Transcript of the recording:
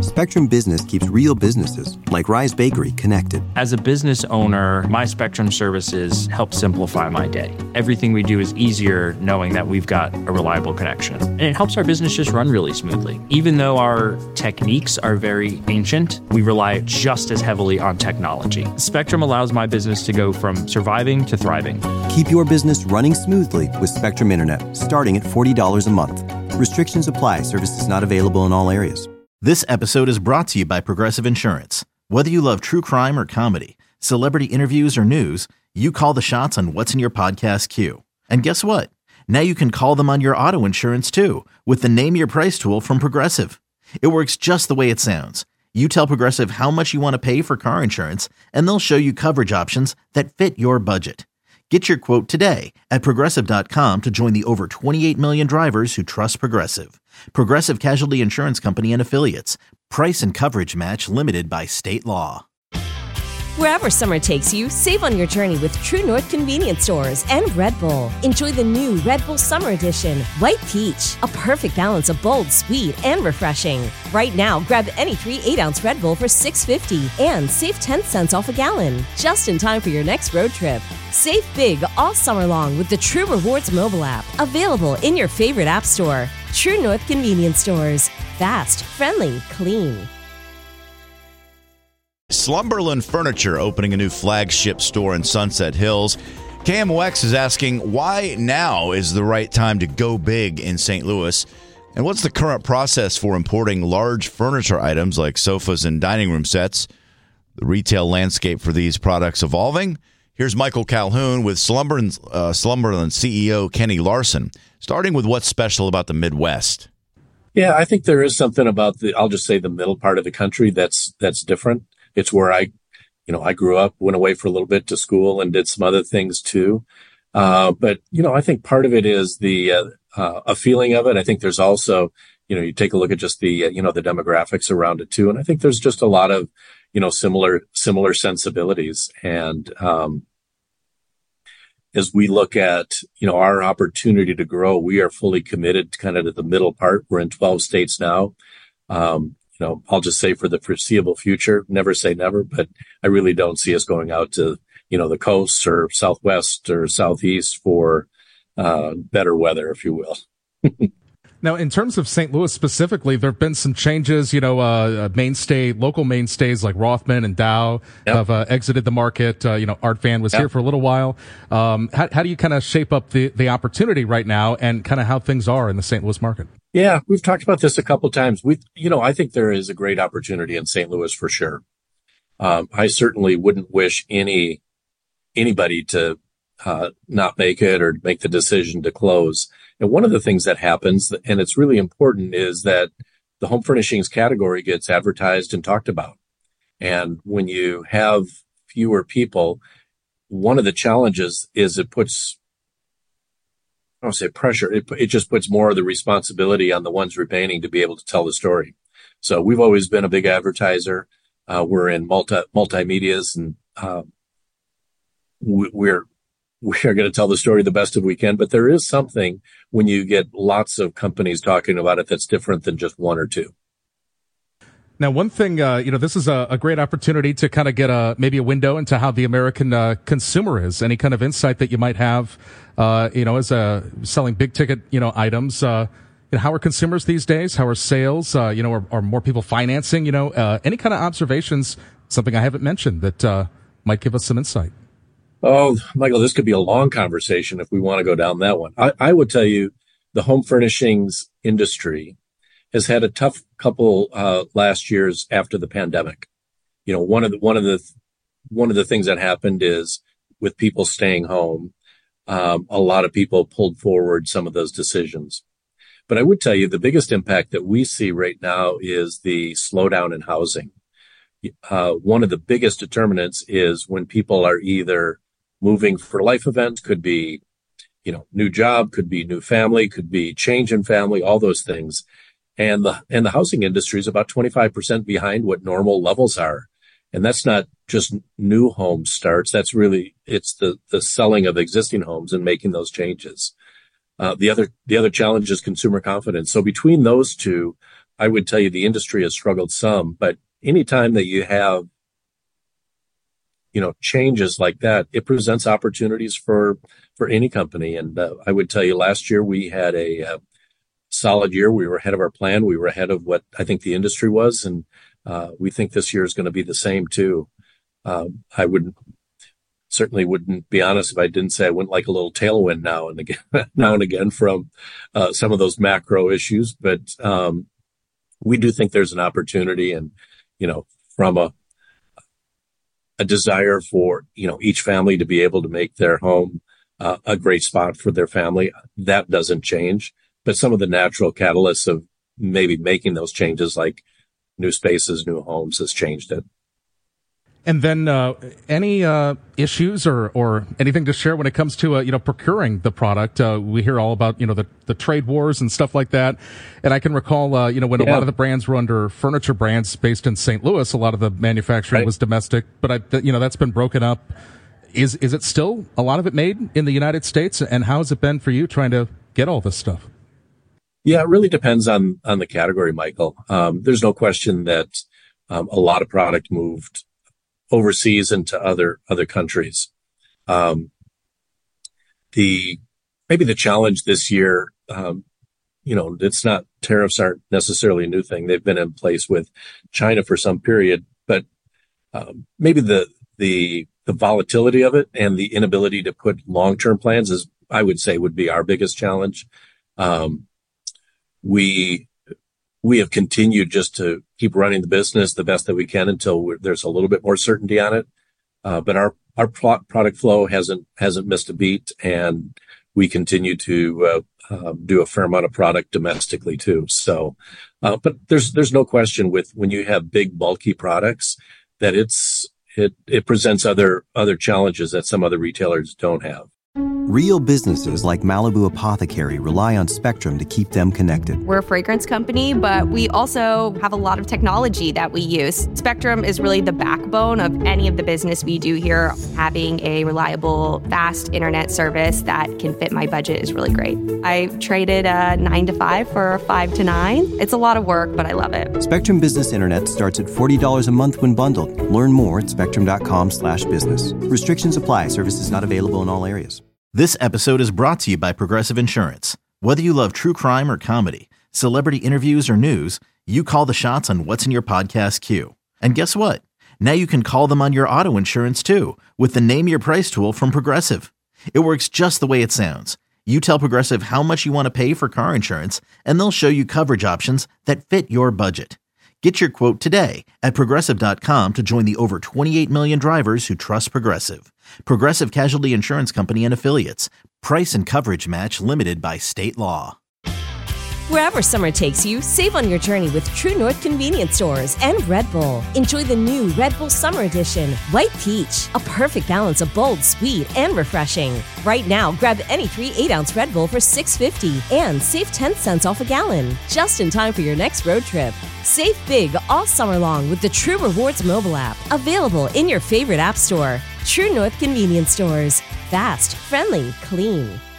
Spectrum Business keeps real businesses, like Rise Bakery, connected. As a business owner, my Spectrum services help simplify my day. Everything we do is easier knowing that we've got a reliable connection. And it helps our business just run really smoothly. Even though our techniques are very ancient, we rely just as heavily on technology. Spectrum allows my business to go from surviving to thriving. Keep your business running smoothly with Spectrum Internet, starting at $40 a month. Restrictions apply. Services not available in all areas. This episode is brought to you by Progressive Insurance. Whether you love true crime or comedy, celebrity interviews or news, you call the shots on what's in your podcast queue. And guess what? Now you can call them on your auto insurance too with the Name Your Price tool from Progressive. It works just the way it sounds. You tell Progressive how much you want to pay for car insurance, and they'll show you coverage options that fit your budget. Get your quote today at Progressive.com to join the over 28 million drivers who trust Progressive. Progressive Casualty Insurance Company and Affiliates. Price and coverage match limited by state law. Wherever summer takes you, save on your journey with True North Convenience Stores and Red Bull. Enjoy the new Red Bull Summer Edition, White Peach, a perfect balance of bold, sweet, and refreshing. Right now, grab any 3 8-ounce Red Bull for $6.50 and save 10 cents off a gallon. Just in time for your next road trip. Save big all summer long with the True Rewards mobile app, available in your favorite app store. True North Convenience Stores. Fast, friendly, clean. Slumberland Furniture opening a new flagship store in Sunset Hills. KMOX is asking why now is the right time to go big in St. Louis, and what's the current process for importing large furniture items like sofas and dining room sets? The retail landscape for these products evolving. Here's Michael Calhoun with Slumberland CEO Kenny Larson, starting with what's special about the Midwest. Yeah, I think there is something about I'll just say the middle part of the country that's different. It's where I grew up, went away for a little bit to school and did some other things too. But I think part of it is a feeling of it. I think there's also, you take a look at just the demographics around it too. And I think there's just a lot of, similar sensibilities. And, as we look at, our opportunity to grow, we are fully committed kind of to the middle part. We're in 12 states now. I'll just say for the foreseeable future, never say never, but I really don't see us going out to, the coast or Southwest or Southeast for better weather, if you will. Now, in terms of St. Louis specifically, there have been some changes. Local mainstays like Rothman and Dow have exited the market. Art Van was here for a little while. How do you kind of shape up the opportunity right now and kind of how things are in the St. Louis market? Yeah, we've talked about this a couple of times. I think there is a great opportunity in St. Louis for sure. I certainly wouldn't wish anybody to not make it or make the decision to close. And one of the things that happens, and it's really important, is that the home furnishings category gets advertised and talked about. And when you have fewer people, one of the challenges is it puts, I don't say pressure, it just puts more of the responsibility on the ones remaining to be able to tell the story. So we've always been a big advertiser. We're in multimedias, and we're going to tell the story the best of we can. But there is something when you get lots of companies talking about it that's different than just one or two. Now, one thing, this is a great opportunity to kind of get maybe a window into how the American consumer is. Any kind of insight that you might have, as selling big ticket, items. How are consumers these days? How are sales? Are more people financing? Any kind of observations? Something I haven't mentioned that might give us some insight. Oh, Michael, this could be a long conversation if we want to go down that one. I would tell you the home furnishings industry has had a tough couple last years after the pandemic. One of the things that happened is with people staying home, a lot of people pulled forward some of those decisions. But I would tell you the biggest impact that we see right now is the slowdown in housing. One of the biggest determinants is when people are either moving for life events, could be, new job, could be new family, could be change in family, all those things. And the housing industry is about 25% behind what normal levels are. And that's not just new home starts. That's really, it's the selling of existing homes and making those changes. The other challenge is consumer confidence. So between those two, I would tell you the industry has struggled some, but anytime that you have, changes like that, it presents opportunities for any company. And I would tell you last year we had a solid year. We were ahead of our plan. We were ahead of what I think the industry was. And we think this year is going to be the same too. I certainly wouldn't be honest if I didn't say I wouldn't like a little tailwind now and again from some of those macro issues. But we do think there's an opportunity, and from a desire for each family to be able to make their home a great spot for their family, that doesn't change. But some of the natural catalysts of maybe making those changes, like new spaces, new homes, has changed it. And then any issues or anything to share when it comes to procuring the product? We hear all about the trade wars and stuff like that. And I can recall when a lot of the brands were under furniture brands based in St. Louis, a lot of the manufacturing was domestic. But that's been broken up. Is it still a lot of it made in the United States? And how has it been for you trying to get all this stuff? Yeah, it really depends on the category, Michael. There's no question that a lot of product moved overseas into other countries. Maybe the challenge this year, it's not, tariffs aren't necessarily a new thing. They've been in place with China for some period, but maybe the volatility of it and the inability to put long-term plans is, I would say, would be our biggest challenge. We have continued just to keep running the business the best that we can until there's a little bit more certainty on it. But our product flow hasn't missed a beat, and we continue to do a fair amount of product domestically too. So, but there's no question when you have big bulky products that it presents other challenges that some other retailers don't have. Real businesses like Malibu Apothecary rely on Spectrum to keep them connected. We're a fragrance company, but we also have a lot of technology that we use. Spectrum is really the backbone of any of the business we do here. Having a reliable, fast internet service that can fit my budget is really great. I traded a 9 to 5 for a 5 to 9. It's a lot of work, but I love it. Spectrum Business Internet starts at $40 a month when bundled. Learn more at spectrum.com/business. Restrictions apply. Services not available in all areas. This episode is brought to you by Progressive Insurance. Whether you love true crime or comedy, celebrity interviews or news, you call the shots on what's in your podcast queue. And guess what? Now you can call them on your auto insurance too with the Name Your Price tool from Progressive. It works just the way it sounds. You tell Progressive how much you want to pay for car insurance, and they'll show you coverage options that fit your budget. Get your quote today at Progressive.com to join the over 28 million drivers who trust Progressive. Progressive Casualty Insurance Company and Affiliates. Price and coverage match limited by state law. Wherever summer takes you, save on your journey with True North Convenience Stores and Red Bull. Enjoy the new Red Bull Summer Edition, White Peach, a perfect balance of bold, sweet, and refreshing. Right now, grab any 3 8-ounce Red Bull for $6.50 and save 10 cents off a gallon. Just in time for your next road trip. Save big all summer long with the True Rewards mobile app, available in your favorite app store. True North Convenience Stores. Fast, friendly, clean.